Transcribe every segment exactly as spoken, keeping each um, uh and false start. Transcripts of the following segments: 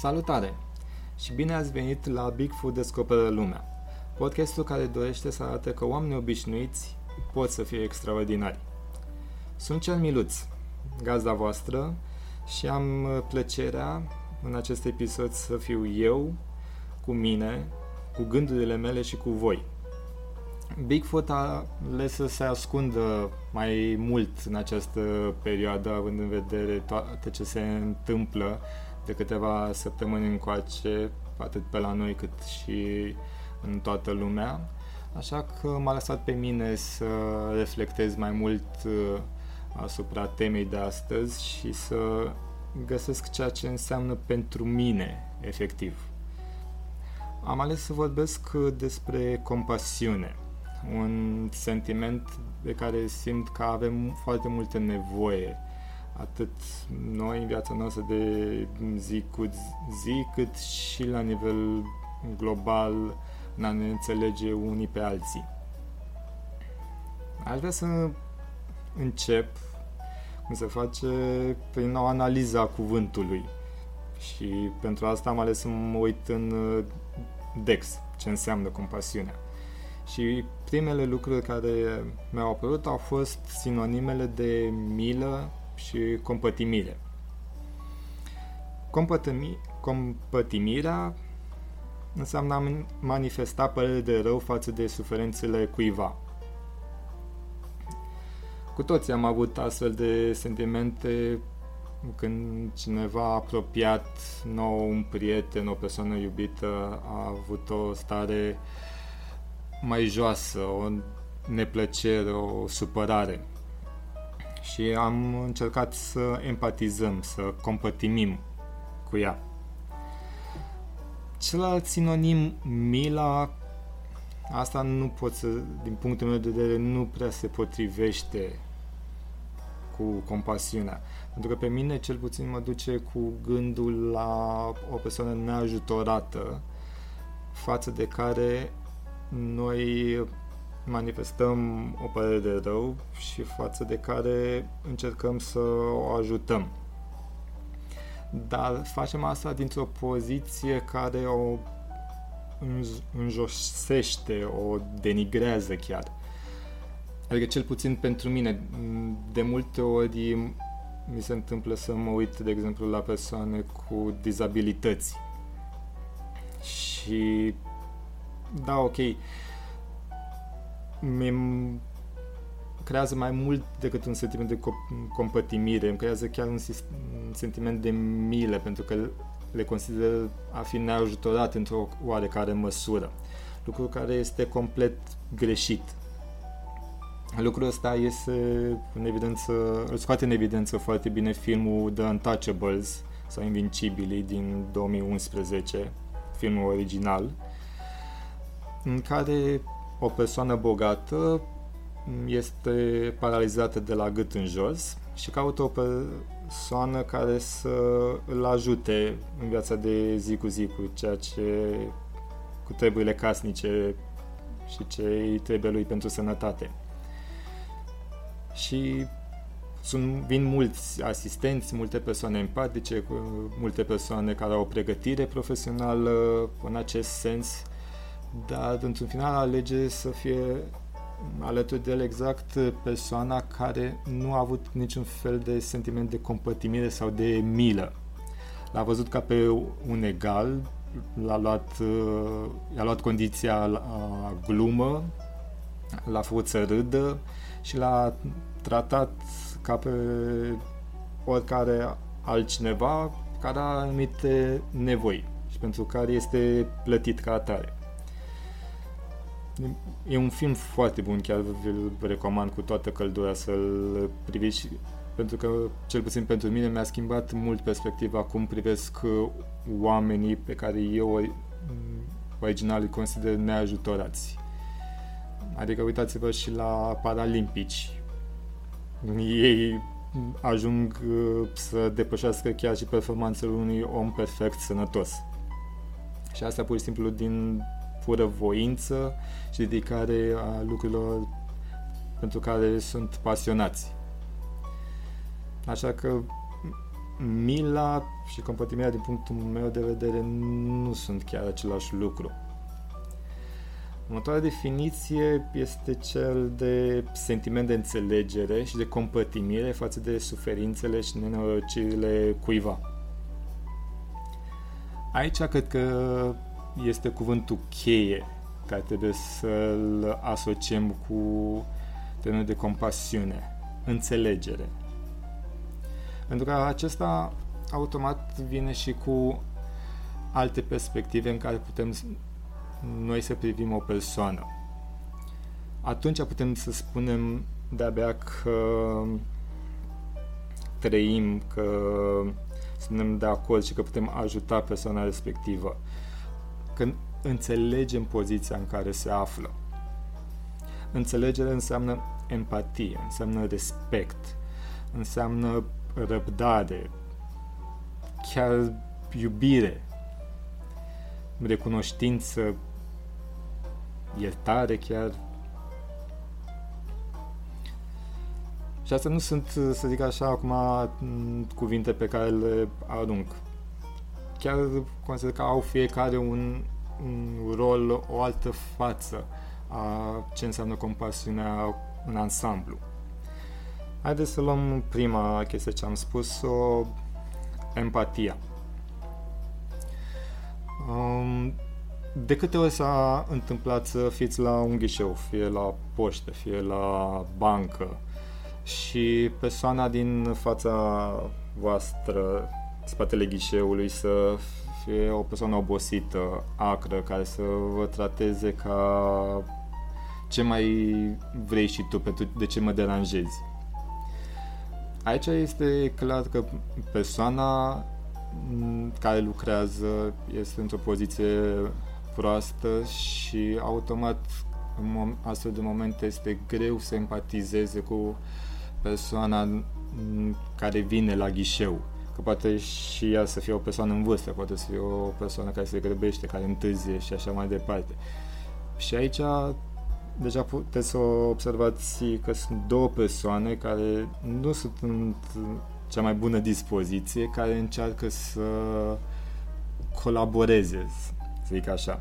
Salutare și bine ați venit la Bigfoot Descoperă Lumea, podcastul care dorește să arate că oamenii obișnuiți pot să fie extraordinari. Sunt Cel Miluț, gazda voastră, și am plăcerea în acest episod să fiu eu, cu mine, cu gândurile mele și cu voi. Bigfoot a ales să se ascundă mai mult în această perioadă, având în vedere toate ce se întâmplă de câteva săptămâni încoace, atât pe la noi cât și în toată lumea. Așa că m-a lăsat pe mine să reflectez mai mult asupra temei de astăzi și să găsesc ceea ce înseamnă pentru mine, efectiv. Am ales să vorbesc despre compasiune, un sentiment de care simt că avem foarte multă nevoie, atât noi în viața noastră de zi cu zi, cât și la nivel global, în a ne înțelege unii pe alții. Aș vrea să încep, cum se face, prin o analiză a cuvântului. Și pentru asta am ales să mă uit în Dex, ce înseamnă compasiunea. Și primele lucruri care mi-au apărut au fost sinonimele de milă și compătimire. Compătimi, compătimirea înseamnă a manifesta părere de rău față de suferințele cuiva. Cu toții am avut astfel de sentimente când cineva apropiat nou, un prieten, o persoană iubită, a avut o stare mai joasă, o neplăcere, o supărare. Și am încercat să empatizăm, să compătimim cu ea. Celălalt sinonim, mila, asta nu pot să, din punctul meu de vedere, nu prea se potrivește cu compasiunea. Pentru că pe mine, cel puțin, mă duce cu gândul la o persoană neajutorată față de care noi manifestăm o părere de rău și față de care încercăm să o ajutăm. Dar facem asta dintr-o poziție care o înjosește, o denigrează chiar. Adică cel puțin pentru mine, de multe ori mi se întâmplă să mă uit, de exemplu, la persoane cu dizabilități. Și da, ok, mi creează mai mult decât un sentiment de compătimire, îmi creează chiar un, un sentiment de milă, pentru că le consider a fi neajutorat într-o oarecare măsură. Lucru care este complet greșit. Lucrul ăsta este în evidență, îl scoate în evidență foarte bine filmul The Untouchables sau Invincibilii din două mii unsprezece, filmul original, în care o persoană bogată este paralizată de la gât în jos și caută o persoană care să îl ajute în viața de zi cu zi, cu ceea ce, cu treburile casnice și ce îi trebuie lui pentru sănătate. Și sunt, vin mulți asistenți, multe persoane empatice, multe persoane care au o pregătire profesională în acest sens, dar într-un final alege să fie alături de el exact persoana care nu a avut niciun fel de sentiment de compătimire sau de milă. L-a văzut ca pe un egal, l-a luat, i-a luat condiția la glumă, l-a făcut să râdă și l-a tratat ca pe oricare altcineva care are anumite nevoi și pentru care este plătit ca atare. E un film foarte bun, chiar vi-l recomand cu toată căldura să-l priviți, pentru că, cel puțin pentru mine, mi-a schimbat mult perspectiva cum privesc oamenii pe care eu original îi consider neajutorați. Adică uitați-vă și la paralimpici. Ei ajung să depășească chiar și performanțele unui om perfect sănătos. Și asta pur și simplu din pură voință și dedicare a lucrurilor pentru care sunt pasionați. Așa că mila și compătimirea, din punctul meu de vedere, nu sunt chiar același lucru. Următoarea definiție este cel de sentiment de înțelegere și de compătimire față de suferințele și nenorocirile cuiva. Aici cred că este cuvântul cheie care trebuie să-l asociem cu termenul de compasiune, înțelegere. Pentru că acesta automat vine și cu alte perspective în care putem noi să privim o persoană. Atunci putem să spunem de-abia că trăim, că suntem de acord și că putem ajuta persoana respectivă. Când înțelegem poziția în care se află. Înțelegere înseamnă empatie, înseamnă respect, înseamnă răbdare, chiar iubire, recunoștință, iertare chiar. Și astea nu sunt, să zic așa, acum cuvinte pe care le arunc. Chiar consider că au fiecare un, un rol, o altă față a ce înseamnă compasiunea în ansamblu. Haideți să luăm prima chestie ce am spus-o, empatia. De câte ori s-a întâmplat să fiți la un ghișeu, fie la poștă, fie la bancă, și persoana din fața voastră, spatele ghișeului, să fie o persoană obosită, acră, care să vă trateze ca ce mai vrei și tu, pentru de ce mă deranjezi. Aici este clar că persoana care lucrează este într-o poziție proastă și automat în astfel de momente este greu să empatizeze cu persoana care vine la ghișeu. Că poate și ea să fie o persoană în vârstă, poate să fie o persoană care se grăbește, care întârzie și așa mai departe. Și aici deja puteți să observați că sunt două persoane care nu sunt în cea mai bună dispoziție, care încearcă să colaboreze, să zic așa.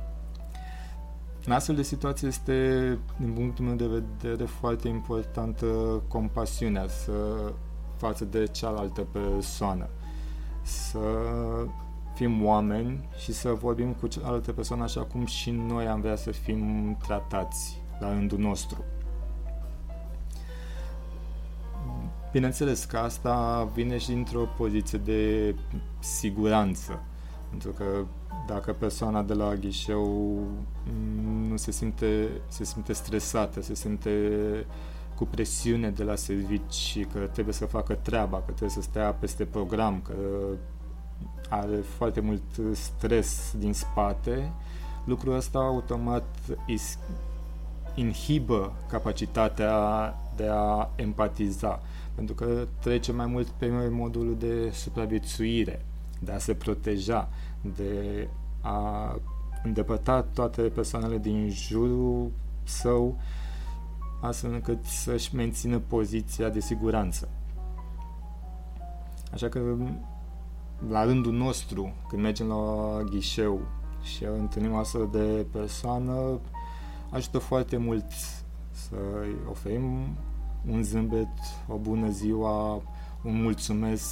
În astfel de situație este, din punctul meu de vedere, foarte importantă compasiunea să, față de cealaltă persoană. Să fim oameni și să vorbim cu cealaltă persoană așa cum și noi am vrea să fim tratați la rândul nostru. Bineînțeles că asta vine și dintr-o poziție de siguranță, pentru că dacă persoana de la ghișeu nu se simte, se simte stresată, se simte cu presiune de la servici, că trebuie să facă treaba, că trebuie să stea peste program, că are foarte mult stres din spate, lucrul ăsta automat inhibă capacitatea de a empatiza, pentru că trece mai mult pe modul de supraviețuire, de a se proteja, de a îndepărta toate persoanele din jurul său, astfel încât să-și mențină poziția de siguranță. Așa că la rândul nostru, când mergem la ghișeu și întâlnim astfel de persoană, ajută foarte mult să-i oferim un zâmbet, o bună ziua, un mulțumesc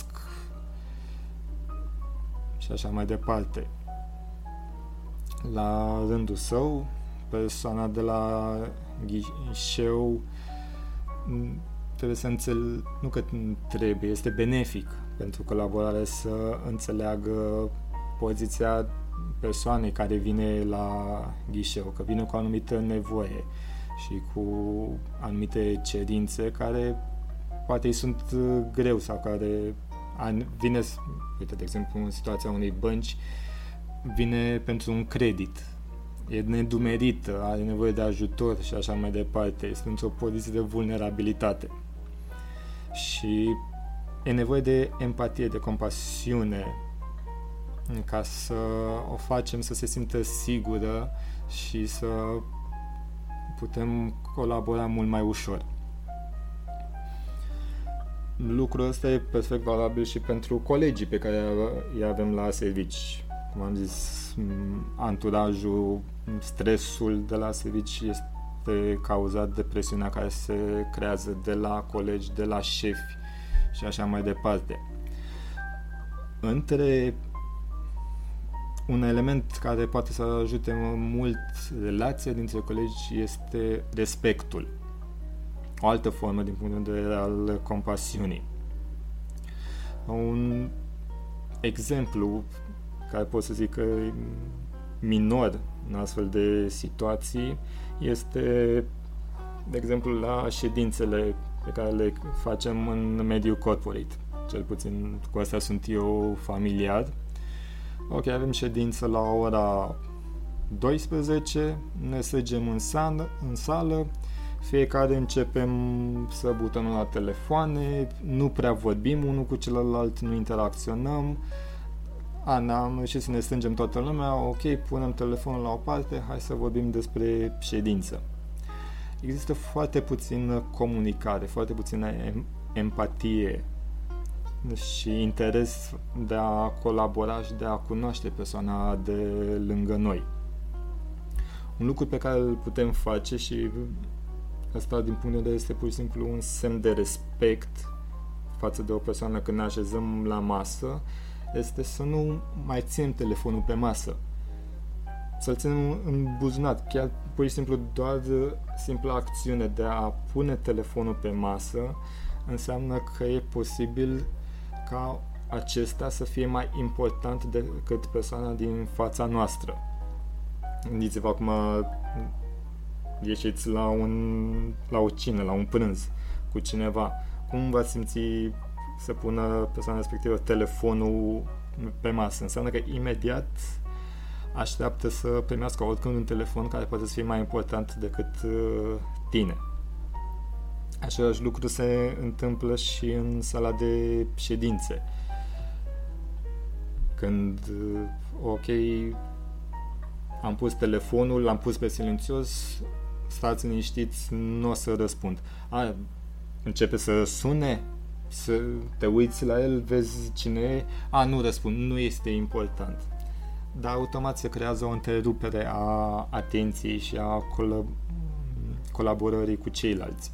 și așa mai departe. La rândul său, persoana de la ghișeu trebuie să înțel... nu că trebuie, este benefic pentru colaborare să înțeleagă poziția persoanei care vine la ghișeu, că vine cu o anumită nevoie și cu anumite cerințe care poate îi sunt greu sau care vine, uite, de exemplu, în situația unei bănci, vine pentru un credit, e nedumerită, are nevoie de ajutor și așa mai departe, este într-o poziție de vulnerabilitate și e nevoie de empatie, de compasiune ca să o facem să se simtă sigură și să putem colabora mult mai ușor. lucrul ăsta e perfect valabil și pentru colegii pe care îi avem la servici. Cum am zis, anturajul, stresul de la servici este cauzat de presiunea care se creează de la colegi, de la șefi și așa mai departe. Între un element care poate să ajute mult relația dintre colegi este respectul. O altă formă din punct de vedere al compasiunii. Un exemplu care pot să zic că e minor în astfel de situații este, de exemplu, la ședințele pe care le facem în mediul corporate. Cel puțin cu asta sunt eu familiar. Ok, avem ședință la ora douăsprezece, ne săgem în sală, în sală, fiecare începem să butonăm la telefoane, nu prea vorbim unul cu celălalt, nu interacționăm. A, n-am reușit să ne strângem toată lumea, ok, punem telefonul la o parte, hai să vorbim despre ședință. Există foarte puțină comunicare, foarte puțină empatie și interes de a colabora și de a cunoaște persoana de lângă noi. Un lucru pe care îl putem face, și asta din punct de vedere este pur și simplu un semn de respect față de o persoană când ne așezăm la masă, este să nu mai ținem telefonul pe masă, să-l ținem în buzunar. Chiar pur și simplu doar simpla acțiune de a pune telefonul pe masă înseamnă că e posibil ca acesta să fie mai important decât persoana din fața noastră. Gândiți-vă acum, ieșiți la, un, la o cină, la un prânz cu cineva, cum v-ați simți să pună persoana respectivă telefonul pe masă? Înseamnă că imediat așteaptă să primească oricând un telefon care poate să fie mai important decât tine. Același lucru se întâmplă și în sala de ședințe. Când, ok, am pus telefonul, l-am pus pe silențios, stați liniștiți, nu o să răspund. A, începe să sune, să te uiți la el, vezi cine e, a, nu răspund, nu este important. Dar automat se creează o întrerupere a atenției și a colab- colaborării cu ceilalți.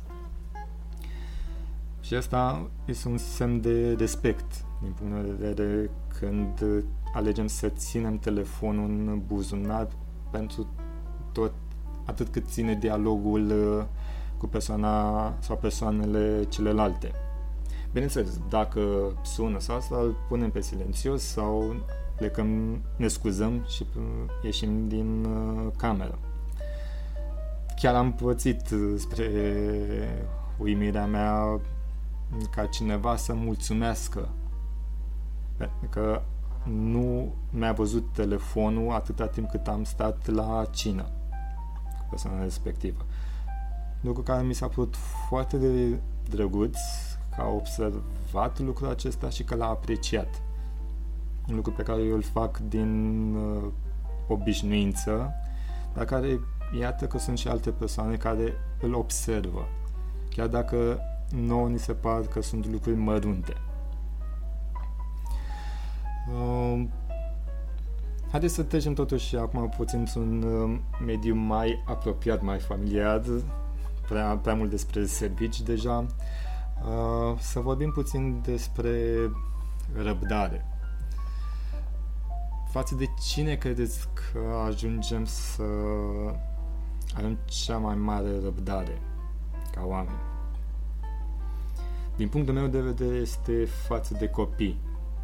Și asta este un semn de respect din punct de vedere când alegem să ținem telefonul în buzunar pentru tot, atât cât ține dialogul cu persoana sau persoanele celelalte. Bineînțeles, dacă sună sau asta, îl punem pe silențios sau plecăm, ne scuzăm și ieșim din cameră. Chiar am pățit, spre uimirea mea, ca cineva să mulțumească pentru că nu mi-a văzut telefonul atâta timp cât am stat la cină cu persoana respectivă. Lucru care mi s-a părut foarte de drăguț, că a observat lucrul acesta și că l-a apreciat. Un lucru pe care eu îl fac din uh, obișnuință, dar care, iată că sunt și alte persoane care îl observă, chiar dacă nouă ni se par că sunt lucruri mărunte. Uh, haideți să trecem totuși acum puțin într-un uh, mediu mai apropiat, mai familiar, prea, prea mult despre servici deja, uh, să vorbim puțin despre răbdare. Față de cine credeți că ajungem să avem cea mai mare răbdare ca oameni? Din punctul meu de vedere este față de copii.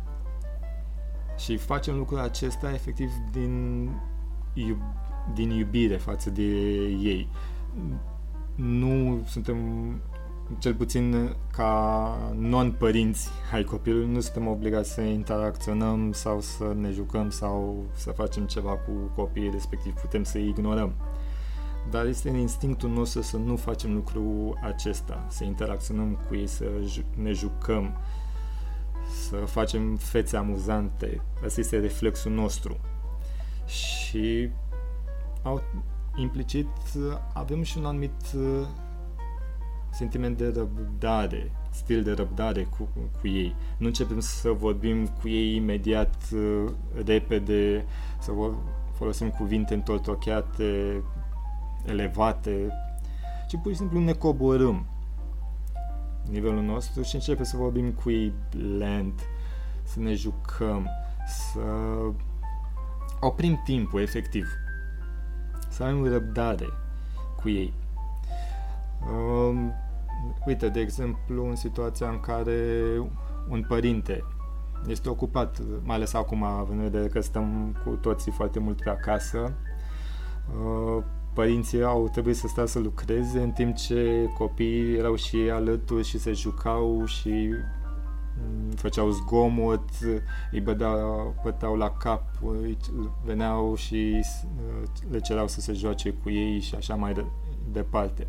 Și facem lucrul acesta efectiv din, iub- din iubire față de ei. Nu suntem, cel puțin ca non-părinți ai copilului, nu suntem obligați să interacționăm sau să ne jucăm sau să facem ceva cu copiii respectiv. Putem să-i ignorăm. Dar este în instinctul nostru să nu facem lucrul acesta, să interacționăm cu ei, să ne jucăm, să facem fețe amuzante. Asta este reflexul nostru. Și au, implicit avem și un anumit sentiment de răbdare, stil de răbdare cu, cu ei. Nu începem să vorbim cu ei imediat, uh, repede, să folosim cuvinte întortocheate, elevate, ci pur și simplu ne coborâm nivelul nostru și începem să vorbim cu ei lent, să ne jucăm, să oprim timpul, efectiv. Să avem răbdare cu ei. Um, uite, de exemplu, în situația în care un părinte este ocupat, mai ales acum, având în vedere că stăm cu toții foarte mult pe acasă, uh, părinții au trebuit să stea să lucreze, în timp ce copiii erau și ei alături și se jucau și făceau zgomot, îi băteau, băteau la cap, veneau și le cereau să se joace cu ei și așa mai departe.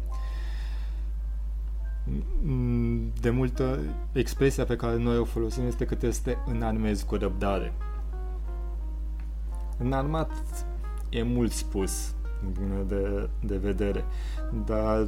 De multă, expresia pe care noi o folosim este că trebuie să te înarmezi cu răbdare. Înarmat e mult spus din punct de, de vedere, dar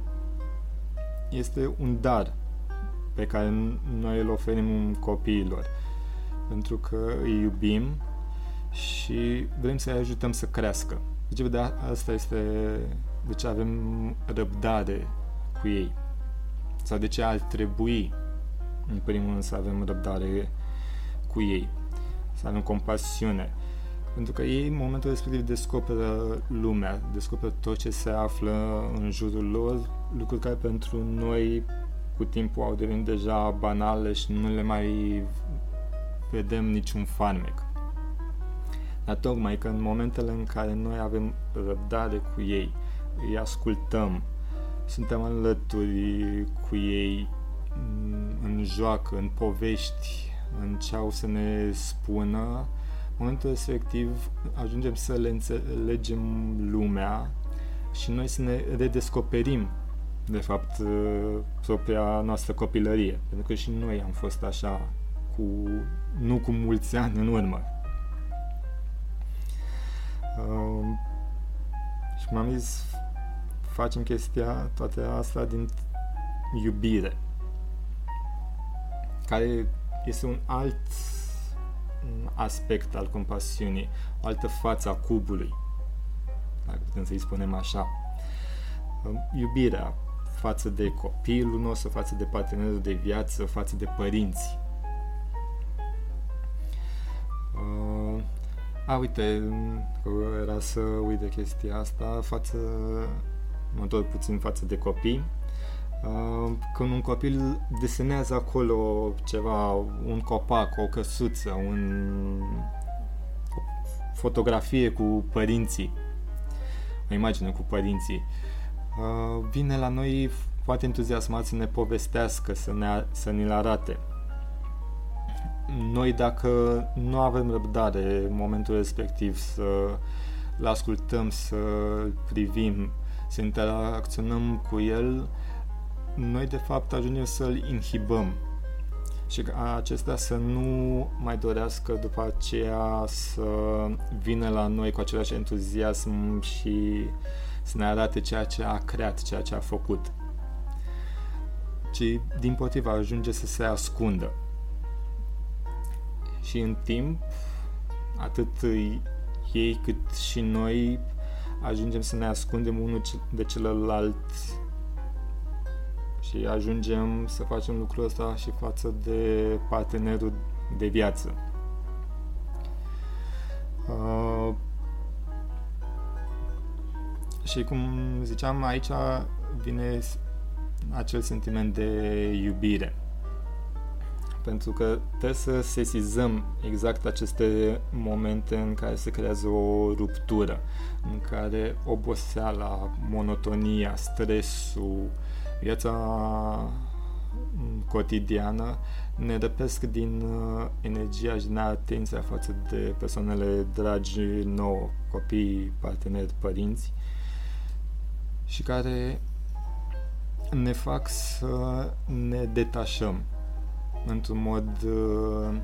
este un dar pe care noi îl oferim copiilor, pentru că îi iubim și vrem să-i ajutăm să crească. Deci, de asta este de ce avem răbdare cu ei, sau de ce ar trebui, în primul rând, să avem răbdare cu ei, să avem compasiune, pentru că ei, în momentul respectiv, descoperă lumea, descoperă tot ce se află în jurul lor, lucruri care pentru noi cu timpul au devenit deja banale și nu le mai vedem niciun farmec. Dar tocmai că în momentele în care noi avem răbdare cu ei, îi ascultăm, suntem alături cu ei în joacă, în povești, în ce au să ne spună, în momentul respectiv ajungem să le înțelegem lumea și noi să ne redescoperim de fapt propria noastră copilărie, pentru că și noi am fost așa cu, nu cu mulți ani în urmă. Uh, și m-am zis, facem chestia, toate asta din iubire, care este un alt aspect al compasiunii, o altă față a cubului, dacă putem să-i spunem așa. Uh, iubirea față de copilul nostru, față de partenerul de viață, față de părinți. Uh, a, uite, era să uit de chestia asta, față, mă întorc puțin față de copii. Uh, când un copil desenează acolo ceva, un copac, o căsuță, un, o fotografie cu părinții, o imagine cu părinții, Uh, vine la noi foarte entuziasmat să ne povestească, să ne, să ne-l arate. Noi, dacă nu avem răbdare în momentul respectiv să-l ascultăm, să-l privim, să interacționăm cu el, noi de fapt ajungem să-l inhibăm și acesta să nu mai dorească după aceea să vină la noi cu același entuziasm și să ne arate ceea ce a creat, ceea ce a făcut, ci dimpotrivă ajunge să se ascundă. Și în timp, atât ei cât și noi ajungem să ne ascundem unul de celălalt și ajungem să facem lucrul ăsta și față de partenerul de viață. Uh, Și cum ziceam, aici vine acel sentiment de iubire. Pentru că trebuie să sesizăm exact aceste momente în care se creează o ruptură, în care oboseala, monotonia, stresul, viața cotidiană ne răpesc din energia și din atenția față de persoanele dragi nouă, copii, parteneri, părinți, și care ne fac să ne detașăm într-un mod uh,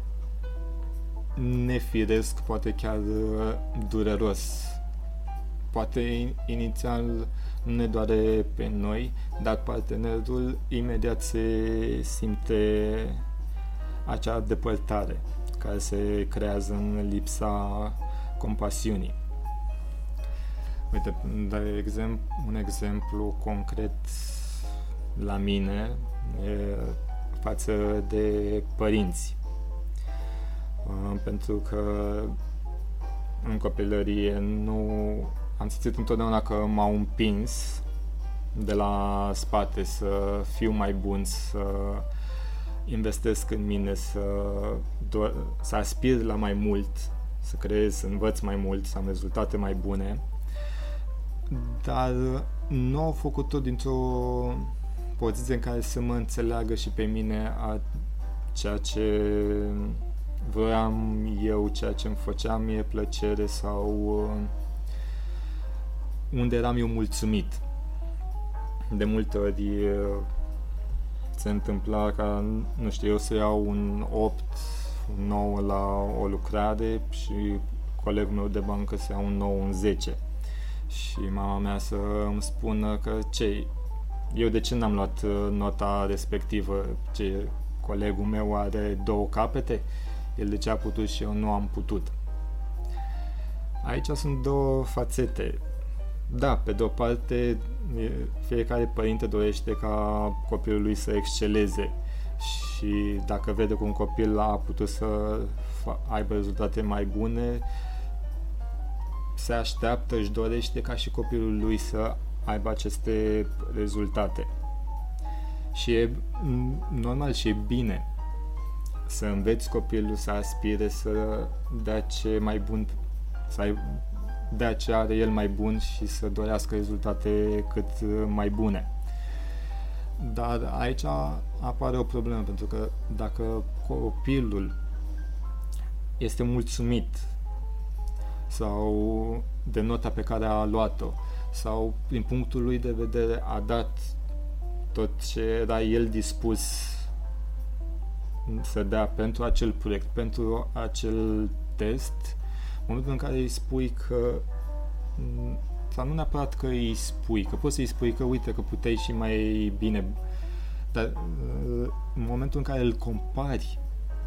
nefiresc, poate chiar uh, dureros poate inițial nu ne doare pe noi, dar partenerul imediat se simte acea depărtare care se creează în lipsa compasiunii. Uite, de exemplu, un exemplu concret la mine e față de părinți. Pentru că în copilărie nu am simțit întotdeauna că m-au împins de la spate să fiu mai bun, să investesc în mine, să, do- să aspir la mai mult, să creez, să învăț mai mult, să am rezultate mai bune, dar nu au făcut-o dintr-o poziție în care să mă înțeleagă și pe mine a ceea ce vroiam eu, ceea ce îmi făcea mie plăcere sau unde eram eu mulțumit. De multe ori se întâmpla ca, nu știu, eu să iau un opt, un nouă la o lucrare și colegul meu de bancă să iau un nouă, un zece. Și mama mea să îmi spună că ce, eu de ce n-am luat nota respectivă, ce colegul meu are două capete, el de ce a putut și eu nu am putut. Aici sunt două fațete. Da, pe de o parte, fiecare părinte dorește ca copilul lui să exceleze și dacă vede că un copil a putut să aibă rezultate mai bune, se așteaptă, își dorește ca și copilul lui să aibă aceste rezultate. Și e normal și e bine să înveți copilul să aspire să dea ce mai bun, să ai, dea ce are el mai bun și să dorească rezultate cât mai bune. Dar aici apare o problemă, pentru că dacă copilul este mulțumit sau de nota pe care a luat-o sau din punctul lui de vedere a dat tot ce era el dispus să dea pentru acel proiect, pentru acel test, în momentul în care îi spui că, sau nu neapărat că îi spui, că poți să-i spui că uite că puteai și mai bine, dar în momentul în care îl compari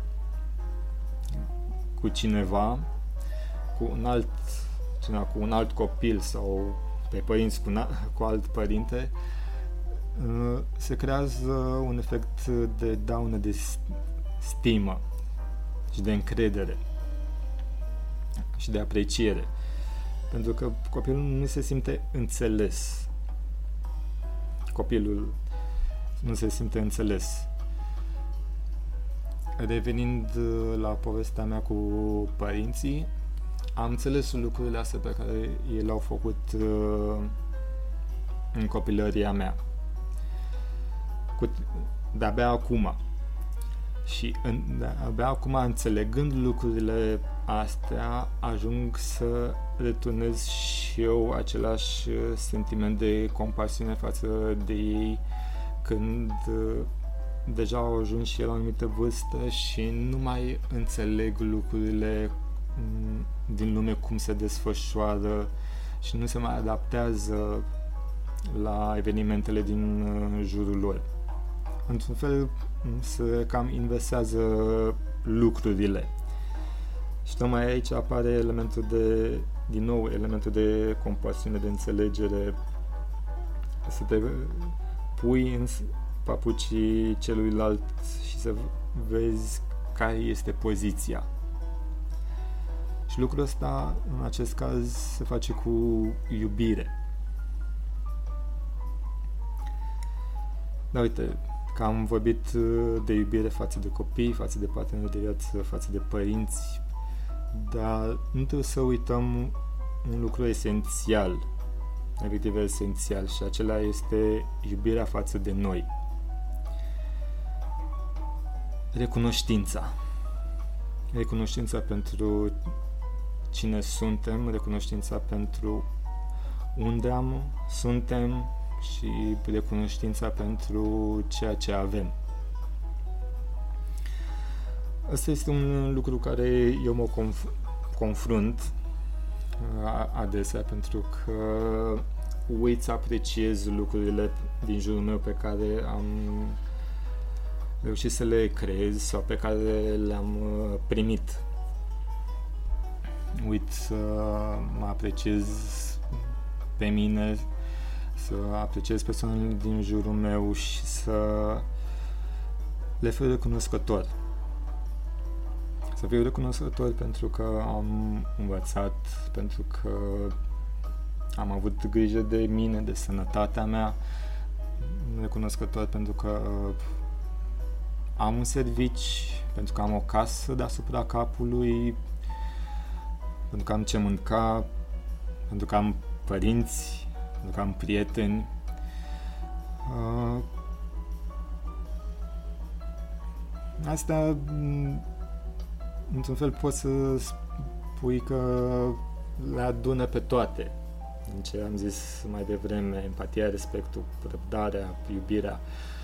cu cineva, cu un alt cineva, cu un alt copil sau pe părinți cu, cu alt părinte, se creează un efect de daună de stimă și de încredere și de apreciere, pentru că copilul nu se simte înțeles. Copilul nu se simte înțeles. Revenind la povestea mea cu părinții, am înțeles lucrurile astea pe care ei le-au făcut uh, în copilăria mea. Cu, de-abia acum. Și în, de-abia acum, înțelegând lucrurile astea, ajung să returnez și eu același sentiment de compasiune față de ei când uh, deja au ajuns și el la o anumită vârstă și nu mai înțeleg lucrurile din lume cum se desfășoară și nu se mai adaptează la evenimentele din jurul lor. Într-un fel se cam inversează lucrurile. Și tocmai aici apare elementul de, din nou, elementul de compasiune, de înțelegere, să te pui în papucii celuilalt și să vezi care este poziția. Și lucrul ăsta, în acest caz, se face cu iubire. Dar uite, că am vorbit de iubire față de copii, față de parteneri de viață, față de părinți, dar nu trebuie să uităm un lucru esențial, efectiv esențial, și acela este iubirea față de noi. Recunoștința. Recunoștința pentru cine suntem, recunoștința pentru unde am, suntem și recunoștința pentru ceea ce avem. Asta este un lucru care eu mă conf- confrunt adesea, pentru că uit să apreciez lucrurile din jurul meu pe care am reușit să le creez sau pe care le-am primit. Uit să mă apreciez pe mine, să apreciez persoanele din jurul meu și să le fiu recunoscător. Să fiu recunoscător pentru că am învățat, pentru că am avut grijă de mine, de sănătatea mea, recunoscător pentru că am un servici, pentru că am o casă deasupra capului, pentru că am ce mânca, pentru că am părinți, pentru că am prieteni. Uh, asta, într-un fel, poți să spui că le adună pe toate. În ce am zis mai devreme, empatia, respectul, răbdarea, iubirea,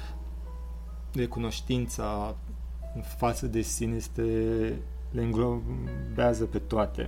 recunoștința față de sine este, le înglobează pe toate.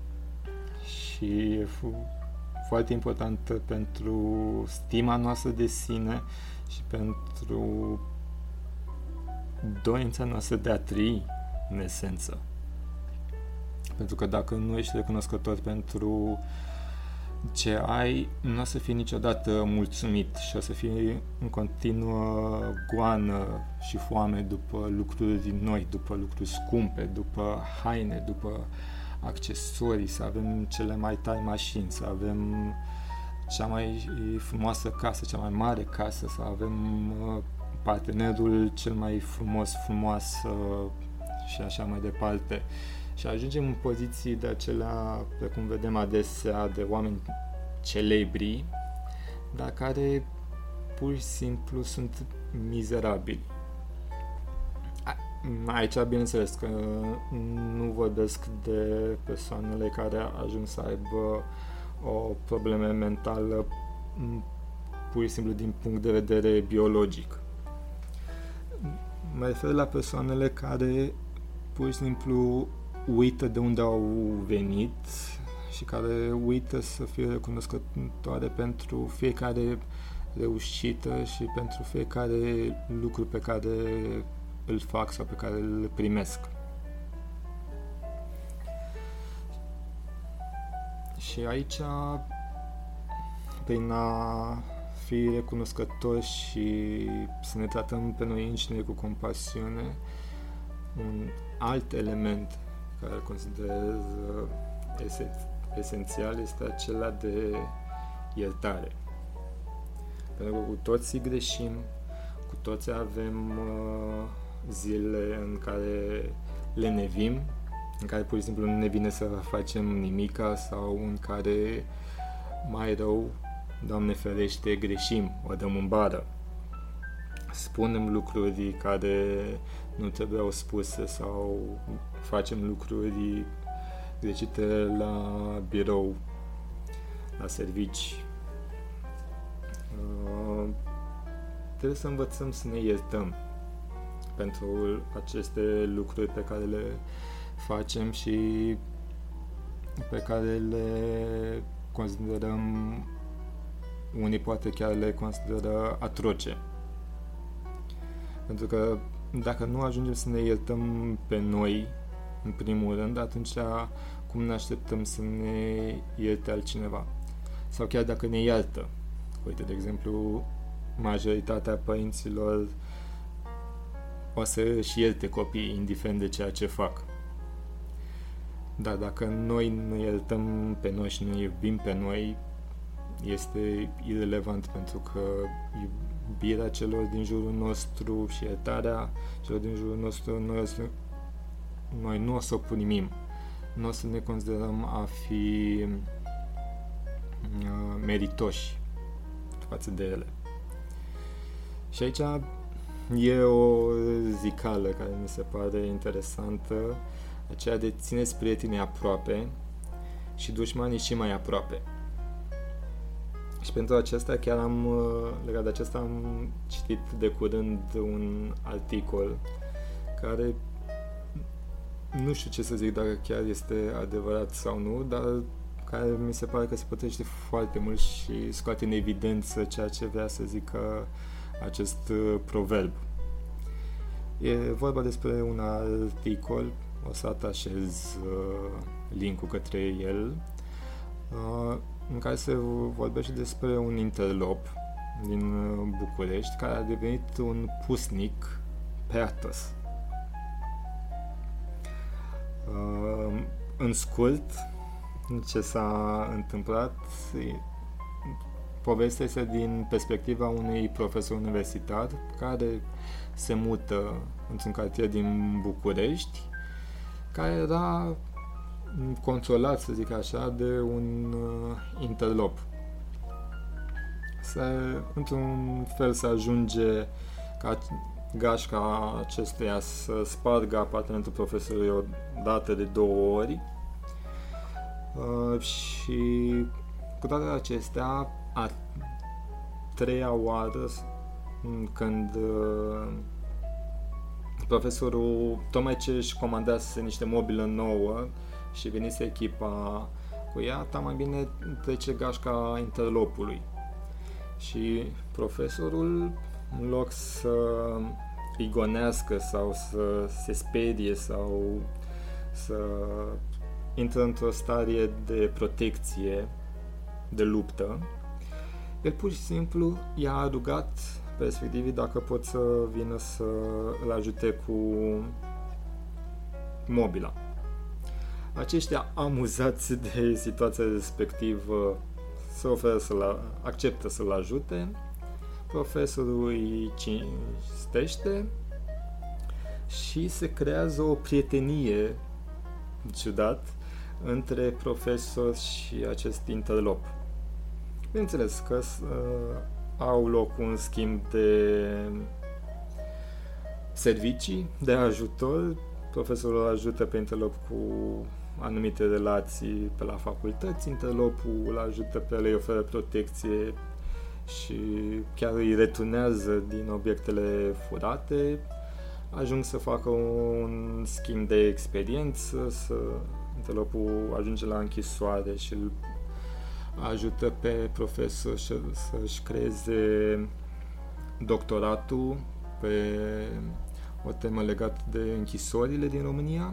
Și e foarte important pentru stima noastră de sine și pentru dorința noastră de a trăi în esență. Pentru că dacă nu ești recunoscător pentru ce ai, nu o să fii niciodată mulțumit și o să fii în continuă goană și foame după lucruri noi, după lucruri scumpe, după haine, după accesorii, să avem cele mai tari mașini, să avem cea mai frumoasă casă, cea mai mare casă, să avem partenerul cel mai frumos, frumoasă și așa mai departe. Și ajungem în poziții de acelea, precum vedem adesea, de oameni celebri, dar care pur și simplu sunt mizerabili. Aici, bineînțeles, că nu vorbesc de persoanele care ajung să aibă o problemă mentală pur și simplu din punct de vedere biologic. Mă refer la persoanele care pur și simplu uită de unde au venit și care uită să fie recunoscătoare pentru fiecare reușită și pentru fiecare lucru pe care îl fac sau pe care îl primesc. Și aici, prin a fi recunoscători și să ne tratăm pe noi înșine cu compasiune, un alt element care îl considerez esențial este acela de iertare. Pentru că cu toții greșim, cu toții avem uh, zile în care le nevim, în care pur și simplu nu ne vine să facem nimica sau în care, mai rău, Doamne ferește, greșim, o dăm în bară. Spunem lucruri care nu trebuiau spuse sau facem lucruri greșite la birou, la servici. Uh, trebuie să învățăm să ne iertăm pentru aceste lucruri pe care le facem și pe care le considerăm, unii poate chiar le consideră atroce. Pentru că dacă nu ajungem să ne iertăm pe noi, în primul rând, atunci cum ne așteptăm să ne ierte altcineva? Sau chiar dacă ne iartă. Uite, de exemplu, majoritatea părinților o să își ierte copiii, indiferent de ceea ce fac. Dar dacă noi nu iertăm pe noi și nu iubim pe noi, este irelevant, pentru că iubirea celor din jurul nostru și iertarea celor din jurul nostru, noi, o să, noi nu o să o primim. Nu o să ne considerăm a fi uh, meritoși față de ele. Și aici e o zicală care mi se pare interesantă, aceea de țineți prietenii aproape și dușmanii și mai aproape. Și pentru acesta chiar am, legat de acesta, am citit de curând un articol care nu știu ce să zic, dacă chiar este adevărat sau nu, dar care mi se pare că se potrivește foarte mult și scoate în evidență ceea ce vrea să zică acest proverb. E vorba despre un articol, o să atașez link-ul către el, în care se vorbește despre un interlop din București care a devenit un pusnic pe Athos. În scurt, ce s-a întâmplat, povestea este din perspectiva unui profesor universitar care se mută într-un cartier din București, care era controlat, să zic așa, de un uh, interlop. Se, într-un fel se ajunge ca gașca acestuia să spargă apartamentul profesorului o dată de două ori uh, și cu toate acestea, a treia oară, când uh, profesorul tocmai ce își comandase niște mobilă nouă și venise echipa cu ea, ta mai bine trece gașca interlopului. Și profesorul, în loc să îi gonească sau să se sperie sau să intră într-o stare de protecție, de luptă, el pur și simplu i-a rugat pe respectivii dacă pot să vină să îl ajute cu mobila. Aceștia, amuzați de situația respectivă, se oferă să-l acceptă să-l ajute. Profesorul îi cinstește și se creează o prietenie ciudat între profesor și acest interlop. Bineînțeles că uh, au loc un schimb de servicii, de ajutor. Profesorul ajută pe interlop cu anumite relații pe la facultăți, interlopul îl ajută pe el, îi oferă protecție și chiar îi returnează din obiectele furate. Ajung să facă un schimb de experiență, să interlopul ajunge la închisoare și îl ajută pe profesor să-și creeze doctoratul pe o temă legată de închisorile din România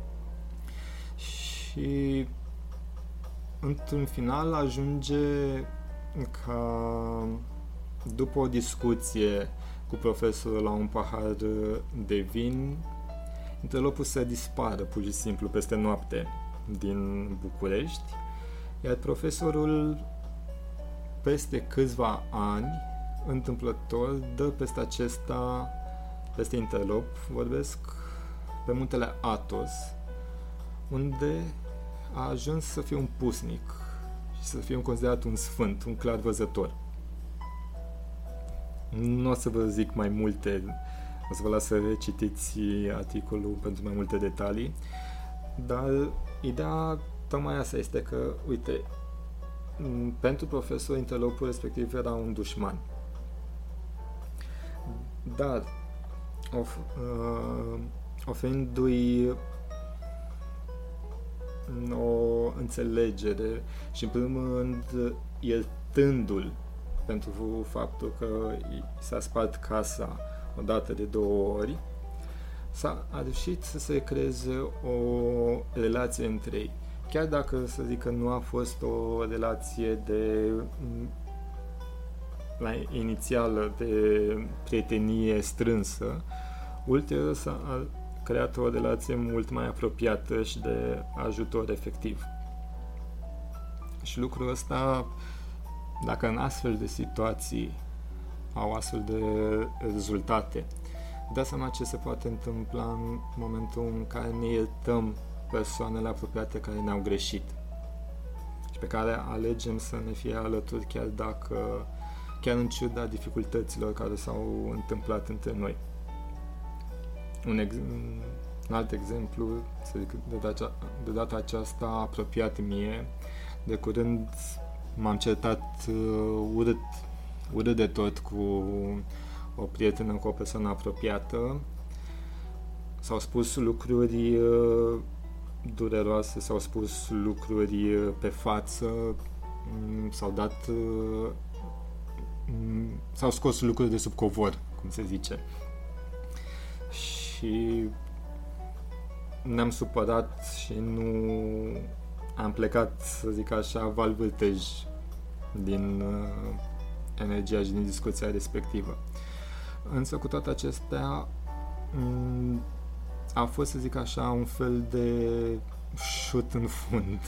și într-un final ajunge ca după o discuție cu profesorul la un pahar de vin, interlopul să dispară pur și simplu peste noapte din București, iar profesorul peste câțiva ani întâmplător dă peste acesta, peste interlop, vorbesc pe muntele Athos, unde a ajuns să fie un pusnic și să fie considerat un sfânt, un clarvăzător. Nu o să vă zic mai multe, o să vă las să recitiți articolul pentru mai multe detalii, dar ideea tocmai asta este că, uite, pentru profesor interlopul respectiv era un dușman. Dar of, uh, oferindu-i o înțelegere și în primul rând iertându-l pentru faptul că s-a spart casa o dată de două ori, s-a a reușit să se creeze o relație între ei. Chiar dacă, să zic că nu a fost o relație de la inițială de prietenie strânsă, ulterior s-a creat o relație mult mai apropiată și de ajutor efectiv. Și lucrul ăsta, dacă în astfel de situații au astfel de rezultate, dați seama ce se poate întâmpla în momentul în care ne iertăm persoanele apropiate care ne-au greșit și pe care alegem să ne fie alături chiar dacă, chiar în ciuda dificultăților care s-au întâmplat între noi. Un, ex, un alt exemplu, să zic, de data, de data aceasta apropiat mie, de curând m-am certat uh, urât, urât de tot cu o prietenă, cu o persoană apropiată. S-au spus lucruri uh, dureroase, s-au spus lucruri pe față, s-au dat, s-au scos lucruri de sub covor, cum se zice. Și ne-am supărat și nu am plecat, să zic așa, valvârtej din uh, energia și din discuția respectivă. Însă cu toate acestea m- a fost, să zic așa, un fel de șut în fund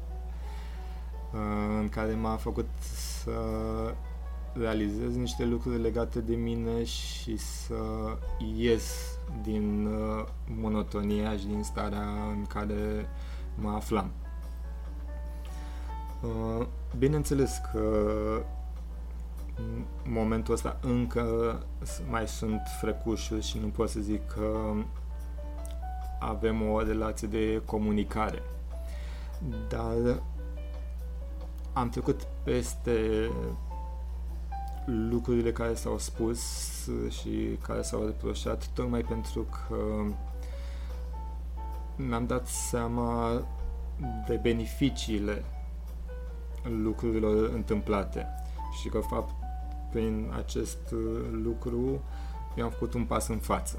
uh, în care m-a făcut să realizez niște lucruri legate de mine și să ies din uh, monotonia și din starea în care mă aflam. Uh, bineînțeles că în momentul ăsta încă mai sunt frecușuri și nu pot să zic că avem o relație de comunicare, dar am trecut peste lucrurile care s-au spus și care s-au reproșat tocmai pentru că mi-am dat seama de beneficiile lucrurilor întâmplate și că, fapt, prin acest lucru eu am făcut un pas în față.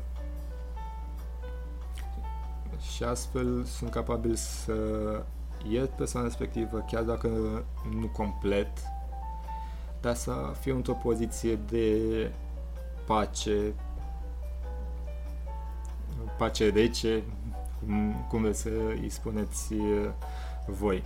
Și astfel sunt capabil să iert persoana respectivă, chiar dacă nu complet, dar să fie într-o poziție de pace, pace rece, cum, cum vreți să îi spuneți voi.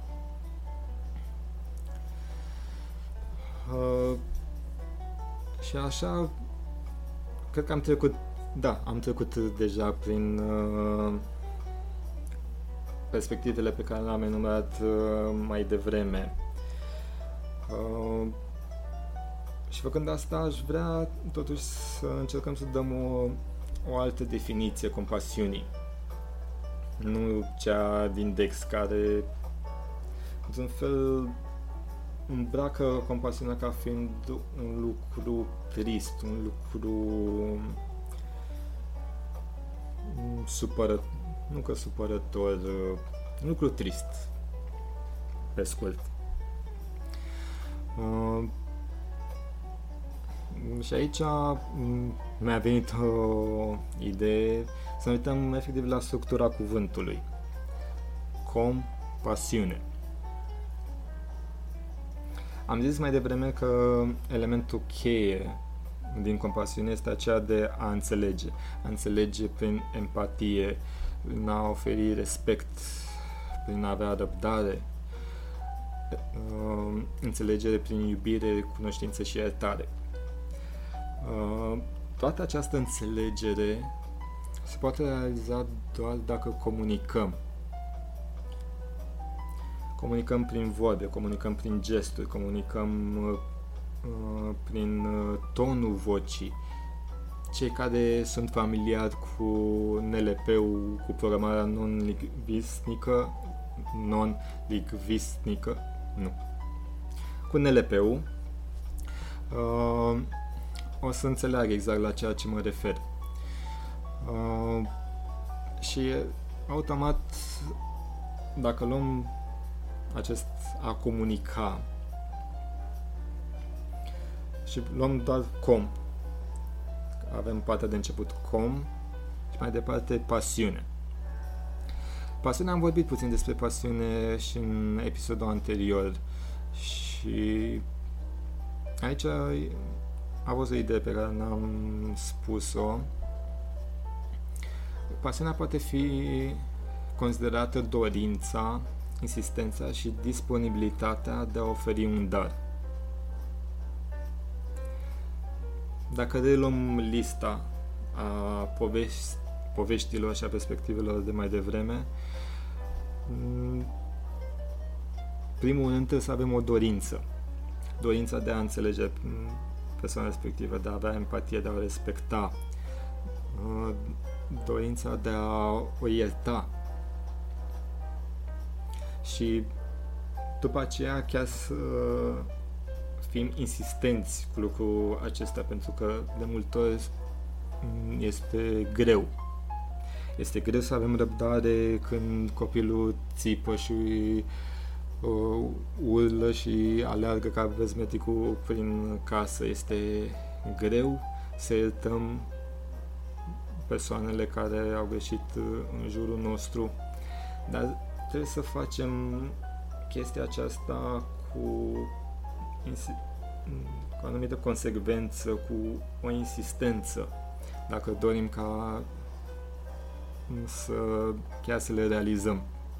Uh, și așa, cred că am trecut, da, am trecut deja prin uh, perspectivele pe care le-am enumerat uh, mai devreme. Uh, și făcând asta, aș vrea totuși să încercăm să dăm o, o altă definiție compasiunii. Nu cea din Dex, care într-un fel îmbracă compasiunea ca fiind un lucru trist, un lucru supărător, nu că supărător, un lucru trist, pe scurt. Uh, și aici mi-a venit o idee să ne uităm efectiv la structura cuvântului. Compasiune. Am zis mai devreme că elementul cheie din compasiune este aceea de a înțelege. A înțelege prin empatie, prin a oferi respect, prin a avea răbdare, uh, înțelegere prin iubire, cunoștință și iertare. Uh, toată această înțelegere se poate realiza doar dacă comunicăm. Comunicăm prin vorbe, comunicăm prin gesturi, comunicăm uh, prin uh, tonul vocii. Cei care sunt familiari cu N L P-ul, cu programarea non-lingvistică, non-lingvistică, nu, cu N L P-ul, uh, o să înțeleagă exact la ceea ce mă refer. Uh, și automat, dacă luăm acest a comunica și luăm doar com, avem partea de început com și mai departe pasiune. Pasiunea, am vorbit puțin despre pasiune și în episodul anterior și aici a fost o idee pe care n-am spus-o. Pasiunea poate fi considerată dorința, insistența și disponibilitatea de a oferi un dar. Dacă reluăm lista a povești, poveștilor și a perspectivelor de mai devreme, primul rând trebuie să avem o dorință. Dorința de a înțelege persoana respectivă, de a avea empatie, de a o respecta, dorința de a o ierta. Și după aceea chiar să fim insistenți cu lucrul acesta, pentru că de multe ori este greu. Este greu să avem răbdare când copilul țipă și uh, urlă și aleargă ca vezmeticul prin casă. Este greu să iertăm persoanele care au greșit în jurul nostru, dar trebuie să facem chestia aceasta cu, cu o anumită consecvență, cu o insistență, dacă dorim ca să chiar să le realizăm.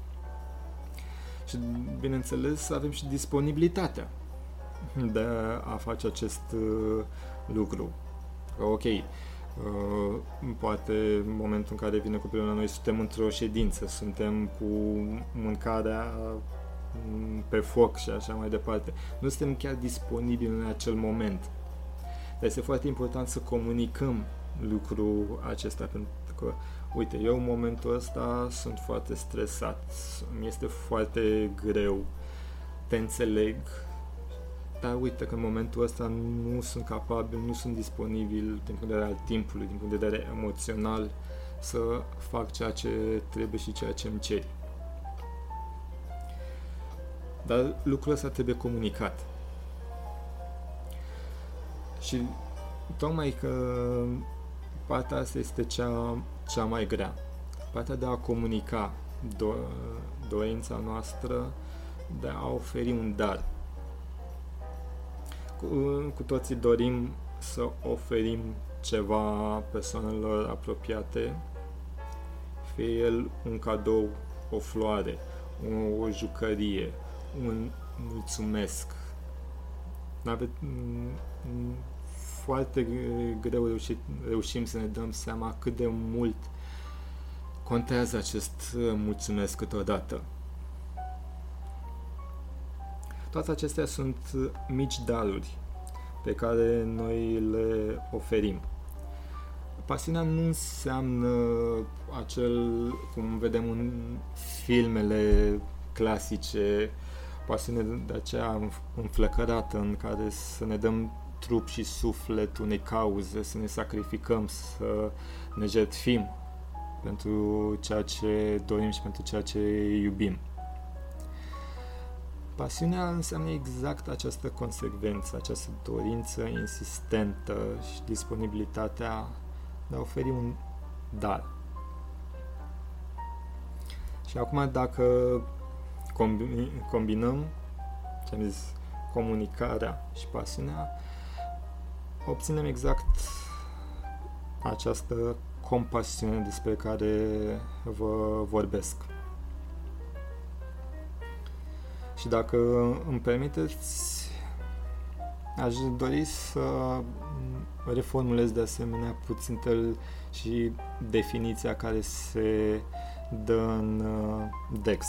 Și bineînțeles să avem și disponibilitatea de a face acest lucru. Ok, Uh, poate în momentul în care vine copilul la noi suntem într-o ședință, suntem cu mâncarea pe foc și așa mai departe. Nu suntem chiar disponibili în acel moment. Dar este foarte important să comunicăm lucrul acesta, pentru că, uite, eu în momentul ăsta sunt foarte stresat, mi este foarte greu, te înțeleg, dar uite că în momentul ăsta nu sunt capabil, nu sunt disponibil din punct de vedere al timpului, din punct de vedere emoțional, să fac ceea ce trebuie și ceea ce îmi ceri. Dar lucrul ăsta trebuie comunicat. Și tocmai că partea asta este cea, cea mai grea. Partea de a comunica do- dorința noastră de a oferi un dar. Cu, cu toții dorim să oferim ceva persoanelor apropiate, fie el un cadou, o floare, o, o jucărie, un mulțumesc. N-ave, foarte greu reușit, reușim să ne dăm seama cât de mult contează acest mulțumesc câteodată. Toate acestea sunt mici daruri pe care noi le oferim. Pasiunea nu înseamnă acel, cum vedem în filmele clasice, pasiune de aceea înflăcărată în care să ne dăm trup și suflet unei cauze, să ne sacrificăm, să ne jertfim pentru ceea ce dorim și pentru ceea ce iubim. Pasiunea înseamnă exact această consecvență, această dorință insistentă și disponibilitatea de a oferi un dar. Și acum dacă combinăm, ce am zis, comunicarea și pasiunea, obținem exact această compasiune despre care vă vorbesc. Și dacă îmi permiteți, aș dori să reformulez de asemenea puțin și definiția care se dă în Dex.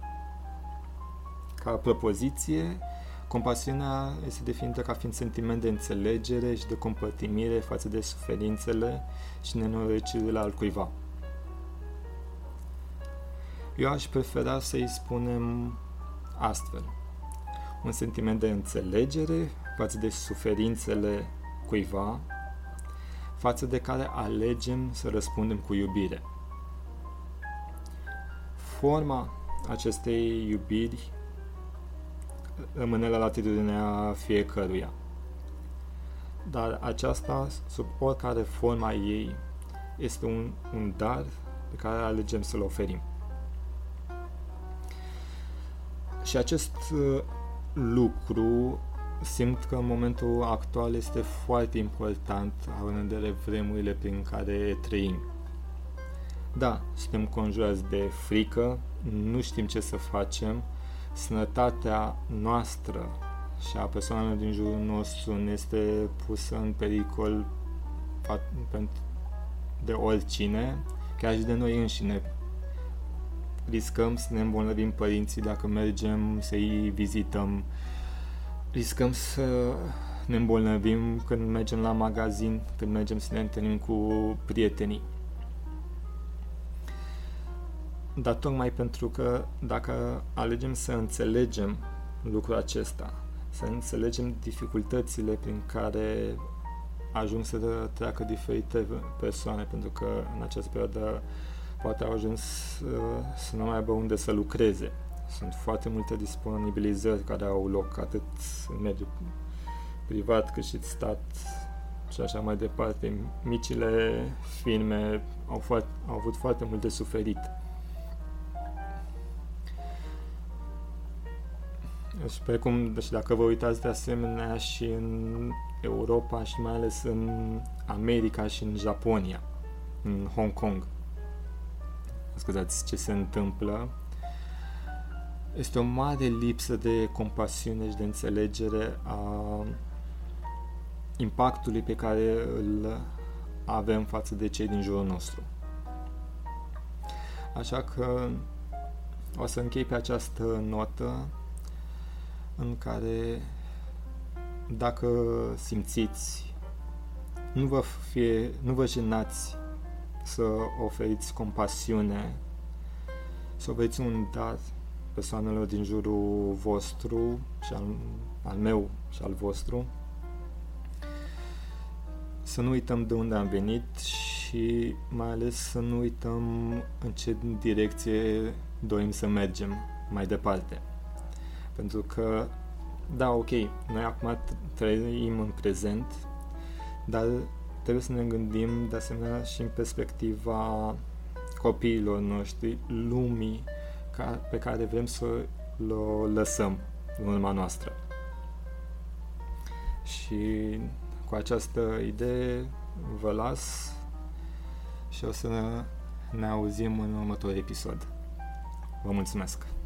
Ca propoziție, compasiunea este definită ca fiind sentiment de înțelegere și de compătimire față de suferințele și nenorocirile al cuiva. Eu aș prefera să-i spunem astfel: un sentiment de înțelegere față de suferințele cuiva, față de care alegem să răspundem cu iubire. Forma acestei iubiri rămâne la latitudinea fiecăruia, dar aceasta, sub oricare forma ei, este un, un dar pe care alegem să-l oferim. Și acest lucru simt că în momentul actual este foarte important, având în vedere vremurile prin care trăim. Da, suntem conjurați de frică, nu știm ce să facem, sănătatea noastră și a persoanelor din jurul nostru ne este pusă în pericol de oricine, chiar și de noi înșine. Riscăm să ne îmbolnăvim părinții dacă mergem să-i vizităm. Riscăm să ne îmbolnăvim când mergem la magazin, când mergem să ne întâlnim cu prietenii. Dar tocmai pentru că dacă alegem să înțelegem lucrul acesta, să înțelegem dificultățile prin care ajung să treacă diferite persoane, pentru că în această perioadă poate au ajuns uh, să nu mai aibă unde să lucreze. Sunt foarte multe disponibilizări care au loc atât în mediul privat cât și stat și așa mai departe. Micile firme au, foarte, au avut foarte mult de suferit. Și precum, deci dacă vă uitați de asemenea și în Europa și mai ales în America și în Japonia, în Hong Kong, scuzați, ce se întâmplă, este o mare lipsă de compasiune și de înțelegere a impactului pe care îl avem față de cei din jurul nostru. Așa că o să închei pe această notă în care, dacă simțiți, nu vă, fie, nu vă jenați să oferiți compasiune, să oferiți un dar persoanelor din jurul vostru și al, al meu și al vostru, să nu uităm de unde am venit și mai ales să nu uităm în ce direcție dorim să mergem mai departe. Pentru că, da, ok, noi acum trăim în prezent, dar trebuie să ne gândim de asemenea și în perspectiva copiilor noștri, lumii ca, pe care vrem să o lăsăm în urma noastră. Și cu această idee vă las și o să ne auzim în următorul episod. Vă mulțumesc!